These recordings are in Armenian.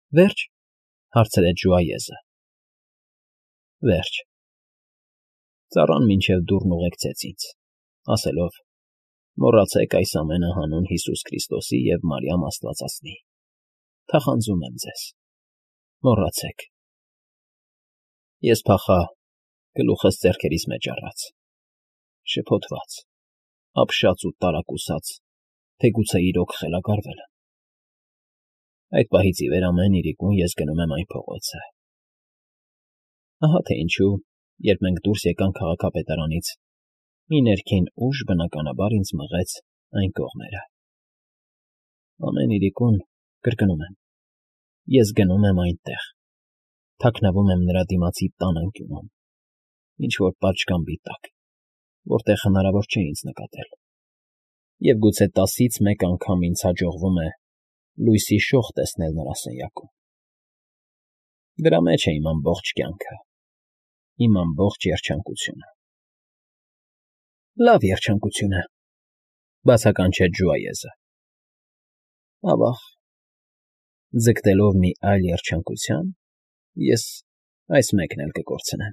Վերջ, հարցրեց Ժուայեզը։ Վերջ։ Ծառան մինչև դուռն ուղեկցեց ինձ, ասելով. «Մոռացեք այս ամենը հանուն Հիսուս Քրիստոսի և Մարիամ Աստվածածնի. թախանձում եմ ձեզ, մոռացեք»։ Ես փախա, գլուխս ձեռքերիս մեջ առած, շփոթված, ապշած ու տարակուսած, թեկուցե իրոք խելագարվել եմ։ Այդ պահից ի վեր ամեն իրիկուն ես գնում եմ այն փողոցը։ Ահա թե ինչու, երբ մենք դուրս եկանք քաղաքապետարանից, մի ներքին ուժ բնականաբար ինձ մղեց այն կողմերը։ Ամեն իրիկուն, կրկնում եմ, ես գնում եմ այնտեղ, թաքնվում եմ նրա դիմացի տան անկյունում, ինչ-որ պատշգամբի տակ, որտեղ հնարավոր չէ ինձ նկատել, և գուցե 10-ից մեկ անգամ ինձ հաջողվում է լույսի շող տեսնել նրա սենյակում։ Դրա մեջ է իմ ամբողջ կյանքը, իմ ամբողջ երջանկությունը։ Լավ երջանկություն է, բացականչեց Ժուայեզը։ Ավաղ, ձգտելով մի այլ երջանկության, ես այս մեկն էլ կկորցնեմ։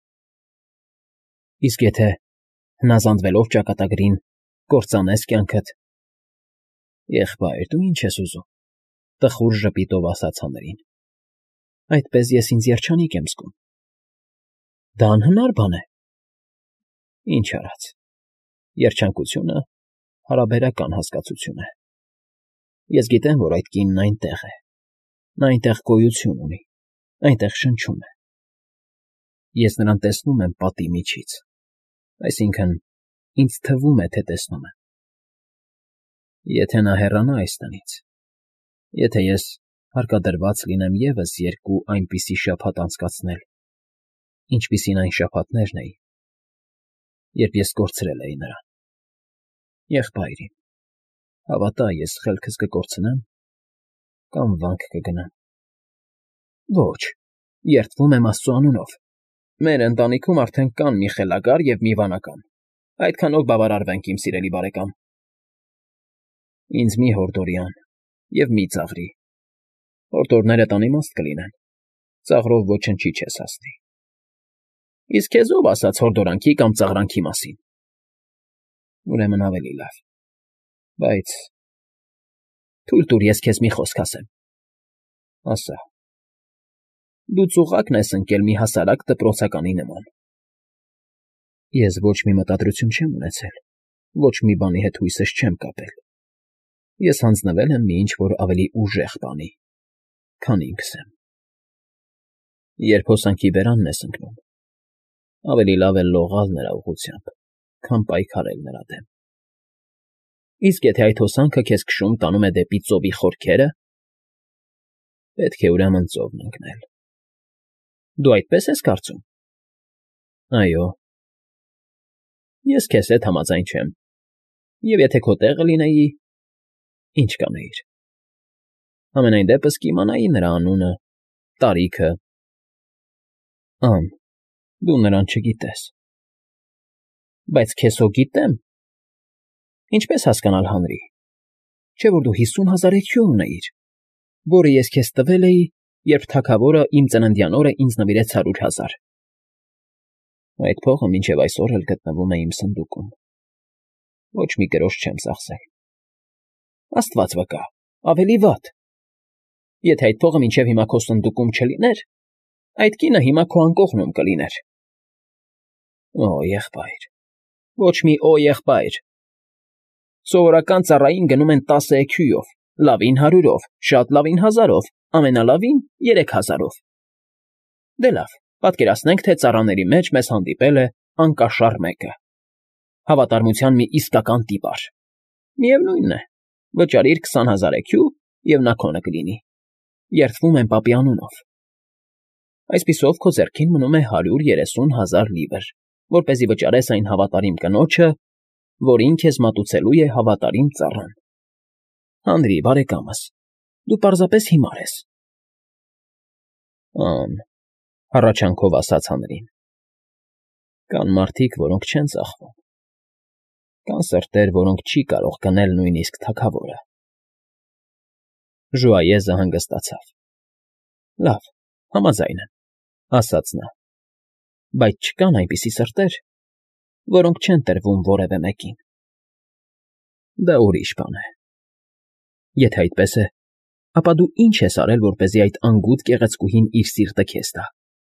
Իսկ եթե հնազանդվելով ճակատագրին կործանես կյանքդ։ Եղբայր, դու ինչ ես ուզում, տխուր ժպիտով ասաց Հանրին։ Այդպես ես ինձ երջանիկ եմ զգում։ Դա անհնար բան է։ Ինչ արած, երջանկությունը հարաբերական հասկացություն է։ Ես գիտեմ, որ այդ կինն այնտեղ է, նա այնտեղ գոյություն ունի, այնտեղ շնչում է։ Ես նրան տեսնում եմ պատի միջից, այսինքն՝ ինձ թվում է, թե տեսնում եմ։ Եթե նա հեռանա այստեղից, եթե ես հարկադրված լինեմ ևս երկու այնպիսի շաբաթ անցկացնել, ինչպիսին այն շաբաթներն էին, երբ ես կորցրել էի նրան, եղբայր իմ, հավատա, ես խելքս կկորցնեմ կամ վանք կգնամ։ Ոչ, երդվում եմ Աստծու անունով։ Մեր ընտանիքում արդեն կան մի խելագար և մի վանական, այդքանով բավարարվենք, իմ սիրելի բարեկամ։ Ինձ մի հորդորի ան և մի ծաղրի, հորդորներդ անիմաստ կլինեն, ծաղրով ոչնչի չես հասնի։ Իսկ քեզ ով ասաց հորդորանքի կամ ծաղրանքի մասին։ Ուրեմն ավելի լավ, բայց թույլ տուր ես քեզ մի խոսք ասեմ։ Ասա։ Դու ծուղակն ես ընկել մի հասարակ դպրոցականի նման։ Ես ոչ մի մտադրություն չեմ ունեցել, ոչ մի բանի հետ հույսս չեմ կապել։ Ես հանձնվել եմ մի ինչ-որ ավելի ուժեղ բանի, քան ինքս եմ։ Երբ հոսանքի բերանն ես ընկնում, ավելի լավ է լողալ նրա ուղղությամբ, քան պայքարել նրա դեմ։ Իսկ եթե այդ հոսանքը քեզ քշում տանում է դեպի ծովի խորքերը, պետք է ուրեմն ծովն ընկնել։ Դու այդպես ես կարծում։ Այո։ Ես քեզ հետ համաձայն չեմ, և եթե քո տեղը լինեի, ինչ կանեիր։ Համենայն դեպս կիմանայի նրա անունը, տարիքը։ Ան, դու նրան չգիտես։ Բայց քեզ հո գիտեմ։ Ինչպես հասկանալ հանրի, չէ՞ որ դու 50,000 էքյու ունեիր, որը ես քեզ տվել էի, երբ թագավորը իմ ծննդյան օրը ինձ նվիրեց 100,000։ Այդ փողը մինչև այսօր էլ գտնվում է իմ սնդուկում։ Ոչ մի գրոշ չեմ ծախսել։ Աստված վկա, ավելի վատ։ Եթե այդ փողը մինչև հիմա քո սնդուկում չլիներ, այդ կինը հիմա քո անկողնում կլիներ։ Օ, եղբայր, ոչ մի օ, եղբայր։ Սովորական ծառային գնում են 10 էքյուով, լավին 100-ով, շատ լավին 1000-ով, ամենալավին 3000-ով։ Դե լավ, պատկերացնենք, թե ծառաների մեջ մեզ հանդիպել է անկաշառ մեկը, հավատարմության մի իսկական տիպար։ Միևնույն է, վճարիր 20,000 էքյու, և նա քոնը կլինի։ Երդվում եմ պապի անունով։ Այսպիսով քո ձեռքին մնում է 130,000 լիվր, որպեսզի վճարես այն հավատարիմ կնոջը, որին քեզ մատուցելու է հավատարիմ ծառան։ Հանրի, բարեկամս, դու պարզապես հիմար ես։ Ան, հառաչանքով ասաց Հանրին։ Կան մարդիկ, որոնք չեն ծախվում։ Կան սրտեր, որոնք չի կարող գնել նույնիսկ թագավորը։ Ժուայեզը հանգստացավ։ Լավ, համաձայն եմ, ասաց նա, բայց չկան այնպիսի սրտեր, որոնք չեն տրվում որևէ մեկին։ Դա ուրիշ բան է։ Եթե այդպես է, ապա դու ինչ ես արել, որպեսզի այդ անգութ գեղեցկուհին իր սիրտը քեզ տա։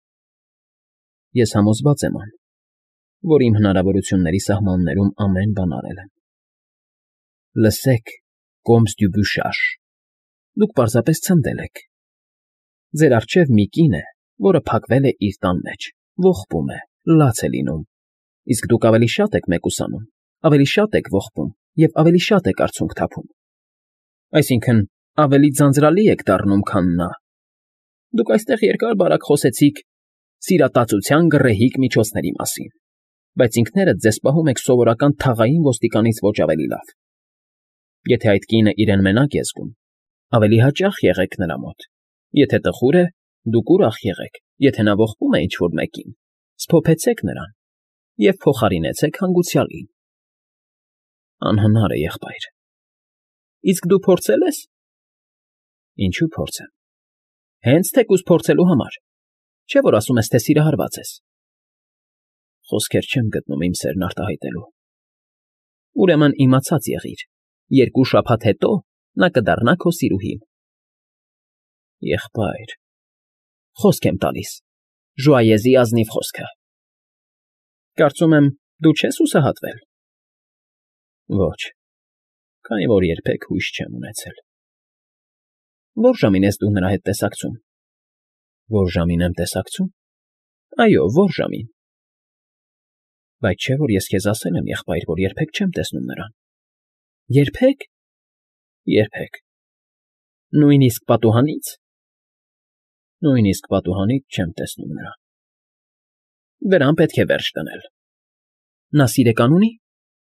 Ես համոզված եմ, որ իմ հնարավորությունների սահմաններում ամեն բան արել եմ։ Լսեք, Կոմս դյու Բյուշաշ, դուք պարզապես ցնդել եք։ Ձեր առջև մի կին է, որը փակվել է իր տան մեջ, ողբում է, լաց է լինում, իսկ դուք ավելի շատ եք մեկուսանում, ավելի շատ եք ողբում և ավելի շատ եք արցունք թափում։ Այսինքն, ավելի ձանձրալի եք դառնում, քան նա։ Դուք այստեղ երկար֊բարակ խոսեցիք սիրատացության գռեհիկ միջոցների մասին, բայց ինքներդ ձեզ պահում եք սովորական թաղային ոստիկանից ոչ ավելի լավ։ Եթե այդ կինը իրեն մենակ է զգում, ավելի հաճախ եղեք նրա մոտ։ Եթե տխուր է, դուք ուրախ եղեք, եթե նա ողբում է ինչ-որ մեկին, սփոփեցեք նրան և փոխարինեցեք հանգուցյալին։ Անհնար է, եղբայր։ Իսկ դու փորձել ես։ Ինչու փորձեմ։ Հենց թեկուզ փորձելու համար, չէ՞ որ ասում ես, թե սիրահարված ես։ Խոսքեր չեմ գտնում իմ սերն արտահայտելու։ Ուրեմն իմացած եղիր, 2 շաբաթ հետո նա կդառնա քո սիրուհին։ Եղբայր, խոսք եմ տալիս, ժուայեզի ազնիվ խոսքը։ Կարծում եմ, դու չես հուսահատվել։ Ոչ, քանի որ երբեք հույս չեմ ունեցել։ Ո՞ր ժամին ես դու նրա հետ տեսակցում։ Ո՞ր ժամին եմ տեսակցում։ Այո, ո՞ր ժամին։ Բայց չէ՞ որ ես քեզ ասել եմ, եղբայր, որ երբեք չեմ տեսնում նրան։ Երբեք։ Երբեք։ Նույնիսկ պատուհանից։ Նույնիսկ պատուհանից չեմ տեսնում նրան։ Դրան պետք է վերջ դնել։ Նա սիրեկան ունի։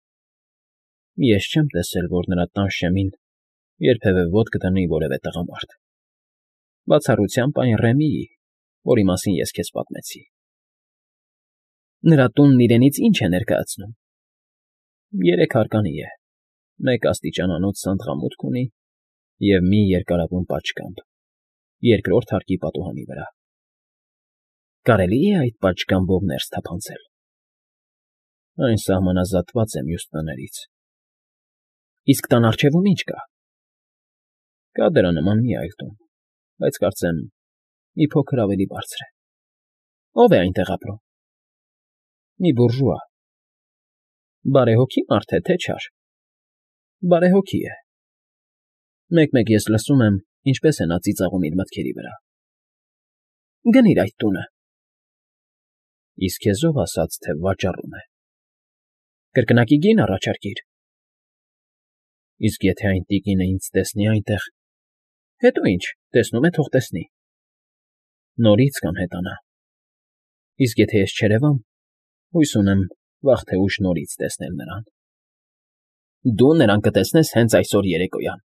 Ես չեմ տեսել, որ նրա տան շեմին երբևէ ոտք դնի որևէ տղամարդ։ Բացառությամբ այն Ռեմիի, որի մասին ես քեզ պատմեցի։ Նրա տունն իրենից ինչ է ներկայացնում։ 3 հարկանի է, 1 աստիճանանոց սանդղամուտք ունի և մի երկարավուն պատշգամբ, 2-րդ հարկի պատուհանի վրա։ Կարելի է այդ պատշգամբով ներս թափանցել։ Այն սահմանազատված է մյուս տներից։ Իսկ տան առջևում ինչ կա։ Կա դրա նման մի այլ տուն, բայց կարծեմ մի փոքր ավելի բարձր է։ Ո՞վ է այնտեղ ապրում։ Մի բուրժուա։ Բարեհոգի մարդ է, թե չար։ Բարեհոգի է։ Մեկ-մեկ ես լսում եմ, ինչպես է նա ծիծաղում իր մտքերի վրա։ Գնիր այդ տունը։ Իսկ քեզ ով ասաց, թե վաճառում է։ Կրկնակի գին առաջարկիր։ Իսկ եթե այն տիկինը ինձ տեսնի այնտեղ, հետո ինչ, տեսնում է, թող տեսնի։ Նորից կանհետանա։ Իսկ եթե ես չերևամ, հույս ունեմ վաղ թե ուշ նորից տեսնել նրան։ Դու նրան կտեսնես հենց այսօր երեկոյան։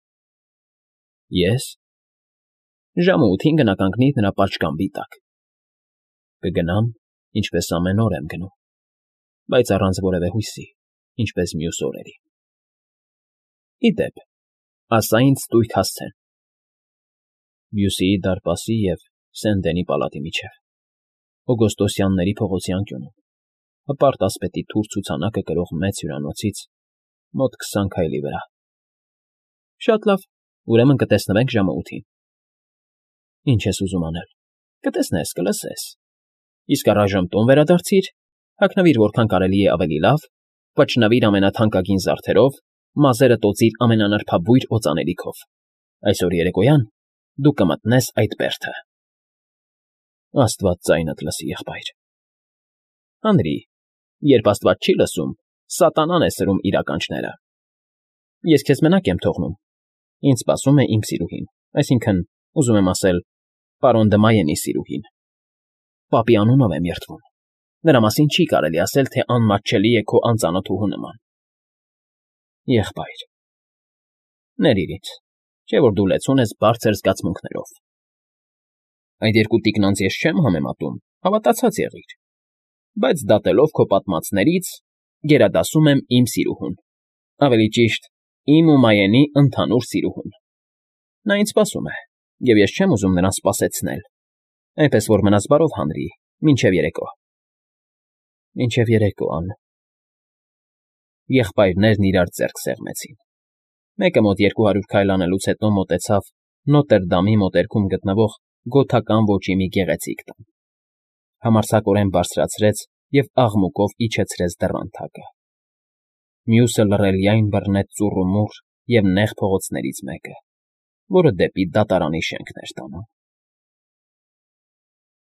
Ես։ Ժամը 8-ին կնականգնի նրա պատշգամբի տակ։ Կգնամ, ինչպես ամեն օր եմ գնում, բայց առանց որևէ հույսի, ինչպես մյուս օրերին։ Ի դեպ, ասա ինձ տույք հասցեն։ Բյուսիի դարպասի և Սեն֊Դենի պալատի միջև, Օգոստոսյանների փողոցի անկյունում, հպարտ ասպետի թուր ցուցանակը կրող մեծ հյուրանոցից մոտ 20 քայլի վրա։ Շատ լավ, ուրեմն կտեսնվենք ժամը 8-ին։ Ինչ ես ուզում անել։ Կտեսնես, կլսես։ Իսկ առայժմ տուն վերադարձիր, հագնվիր որքան կարելի է ավելի լավ, պճնվիր ամենաթանկագին զարդերով, մազերը տոծիր ամենանրբաբույր օծանելիքով։ Այսօր երեկոյան դու կմտնես այդ բերդը։ Աստված ձայնդ լսի, եղբայր։ Հանրի, երբ Աստված չի լսում, սատանան է սրում իր ականջները։ Ես քեզ մենակ եմ թողնում։ Ինձ սպասում է իմ սիրուհին, այսինքն, ուզում եմ ասել, պարոն Դմայենի սիրուհին։ Պապի անունով եմ երդվում։ Նրա մասին չի կարելի ասել, թե անմատչելի է քո անծանոթուհու նման։ Եղբայր, ներիր ինձ, չէ՞ որ դու լեցուն ես բարձր զգացմունքներով։ Այդ երկու տիկնանց ես չեմ համեմատում, հավատացած եղիր, բայց դատելով քո պատմածներից, գերադասում եմ իմ սիրուհուն, ավելի ճիշտ, իմ ու Մայենի ընդհանուր սիրուհուն։ Նա ինձ սպասում է, և ես չեմ ուզում նրան սպասեցնել, Այնպես որ մնաց բարով հանրի, մինչև երեկո։ Մինչև երեկո, Ան… Եղբայրներն իրար ձեռք սեղմեցին։ Մեկը մոտ 200 քայլ անելուց հետո մոտեցավ Նոտրդամի մոտերքում գտնվող գոթական ոճի մի գեղեցիկ տան, համարձակորեն բարձրացրեց և աղմուկով իջեցրեց դռան թակը։ Մյուսը լռելիայն բռնեց ծուռումուռ և նեղ փողոցներից մեկը, որը դեպի դատարանի շենքն էր տանում։